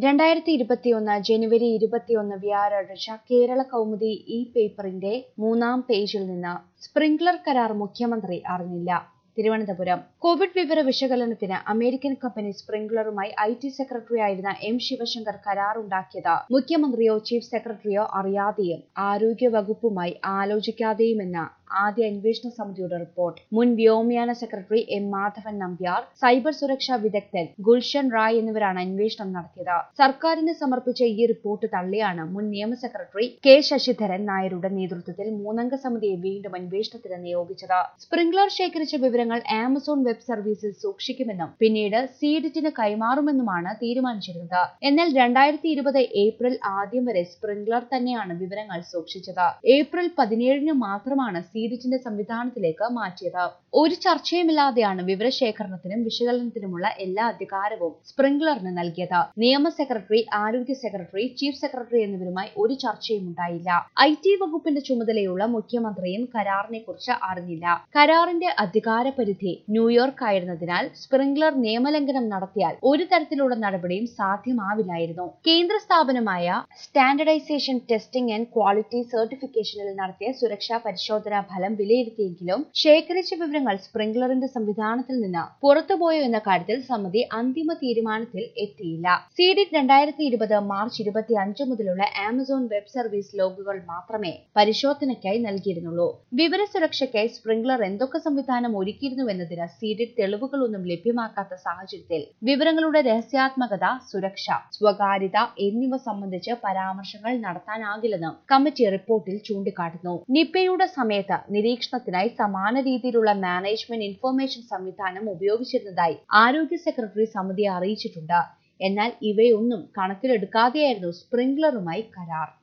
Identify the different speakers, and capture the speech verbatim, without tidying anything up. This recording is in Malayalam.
Speaker 1: രണ്ടായിരത്തി ഇരുപത്തിയൊന്ന് ജനുവരി ഇരുപത്തിയൊന്ന് വ്യാഴാഴ്ച കേരള കൗമുദി ഇ പേപ്പറിന്റെ മൂന്നാം പേജിൽ നിന്ന് സ്പ്രിംഗ്ലർ കരാർ മുഖ്യമന്ത്രി അറിഞ്ഞില്ല. തിരുവനന്തപുരം കോവിഡ് വിവര വിശകലനത്തിന് അമേരിക്കൻ കമ്പനി സ്പ്രിംഗ്ലറുമായി ഐ ടി സെക്രട്ടറിയായിരുന്ന എം ശിവശങ്കർ കരാറുണ്ടാക്കിയത് മുഖ്യമന്ത്രിയോ ചീഫ് സെക്രട്ടറിയോ അറിയാതെയും ആരോഗ്യ വകുപ്പുമായി ആലോചിക്കാതെയുമെന്ന ആദ്യ അന്വേഷണ സമിതിയുടെ റിപ്പോർട്ട്. മുൻ വ്യോമയാന secretary M Madhavan Nambiar, cyber സുരക്ഷാ വിദഗ്ധൻ ഗുൽഷൻ റായ് എന്നിവരാണ് അന്വേഷണം നടത്തിയത്. സർക്കാരിന് സമർപ്പിച്ച ഈ റിപ്പോർട്ട് തള്ളിയാണ് മുൻ നിയമ സെക്രട്ടറി കെ ശശിധരൻ നായരുടെ നേതൃത്വത്തിൽ മൂന്നംഗ സമിതിയെ വീണ്ടും അന്വേഷണത്തിന് നിയോഗിച്ചത്. സ്പ്രിംഗ്ലർ ശേഖരിച്ച വിവരങ്ങൾ ആമസോൺ വെബ് സർവീസിൽ സൂക്ഷിക്കുമെന്നും പിന്നീട് സീഡിറ്റിന് കൈമാറുമെന്നുമാണ് തീരുമാനിച്ചിരുന്നത്. എന്നാൽ രണ്ടായിരത്തി ഇരുപത് ഏപ്രിൽ ആദ്യം വരെ സ്പ്രിംഗ്ലർ തന്നെയാണ് വിവരങ്ങൾ സൂക്ഷിച്ചത്. ഏപ്രിൽ പതിനേഴിന് മാത്രമാണ് സീഡിറ്റിന്റെ സംവിധാനത്തിലേക്ക് മാറ്റിയത്. ഒരു ചർച്ചയുമില്ലാതെയാണ് വിവരശേഖരണത്തിനും വിശകലനത്തിനുമുള്ള എല്ലാ അധികാരവും സ്പ്രിംഗ്ലറിന് നൽകിയത്. നിയമ സെക്രട്ടറി, ആരോഗ്യ സെക്രട്ടറി, ചീഫ് സെക്രട്ടറി എന്നിവരുമായി ഒരു ചർച്ചയും ഉണ്ടായില്ല. ഐ ടി വകുപ്പിന്റെ ചുമതലയുള്ള മുഖ്യമന്ത്രിയും കരാറിനെ കുറിച്ച് അറിഞ്ഞില്ല. കരാറിന്റെ അധികാര പരിധി ന്യൂയോർക്ക് ആയിരുന്നതിനാൽ സ്പ്രിംഗ്ലർ നിയമലംഘനം നടത്തിയാൽ ഒരു തരത്തിലുള്ള നടപടിയും സാധ്യമാവില്ലായിരുന്നു. കേന്ദ്ര സ്ഥാപനമായ സ്റ്റാൻഡർഡൈസേഷൻ ടെസ്റ്റിംഗ് ആൻഡ് ക്വാളിറ്റി സർട്ടിഫിക്കേഷനിൽ നടത്തിയ സുരക്ഷാ പരിശോധനാ ഫലം വിലയിരുത്തിയെങ്കിലും ശേഖരിച്ച വിവരങ്ങൾ സ്പ്രിംഗ്ലറിന്റെ സംവിധാനത്തിൽ നിന്ന് പുറത്തുപോയോ എന്ന കാര്യത്തിൽ സമിതി അന്തിമ തീരുമാനത്തിൽ എത്തിയില്ല. സീഡിറ്റ് രണ്ടായിരത്തി ഇരുപത് മാർച്ച് ഇരുപത്തി അഞ്ച് മുതലുള്ള ആമസോൺ വെബ് സർവീസ് ലോഗുകൾ മാത്രമേ പരിശോധനയ്ക്കായി നൽകിയിരുന്നുള്ളൂ. വിവര സുരക്ഷയ്ക്കായി സ്പ്രിംഗ്ലർ എന്തൊക്കെ സംവിധാനം ഒരുക്കിയിരുന്നുവെന്നതിന് സീഡിറ്റ് തെളിവുകളൊന്നും ലഭ്യമാക്കാത്ത സാഹചര്യത്തിൽ വിവരങ്ങളുടെ രഹസ്യാത്മകത, സുരക്ഷ, സ്വകാര്യത എന്നിവ സംബന്ധിച്ച് പരാമർശങ്ങൾ നടത്താനാകില്ലെന്നും കമ്മിറ്റി റിപ്പോർട്ടിൽ ചൂണ്ടിക്കാട്ടുന്നു. നിപയുടെ സമയത്ത് നിരീക്ഷണത്തിനായി സമാന രീതിയിലുള്ള മാനേജ്മെന്റ് ഇൻഫർമേഷൻ സംവിധാനം ഉപയോഗിച്ചിരുന്നതായി ആരോഗ്യ സെക്രട്ടറി സമിതിയെ അറിയിച്ചിട്ടുണ്ട്. എന്നാൽ ഇവയൊന്നും കണക്കിലെടുക്കാതെയായിരുന്നു സ്പ്രിംഗ്ലറുമായി കരാർ.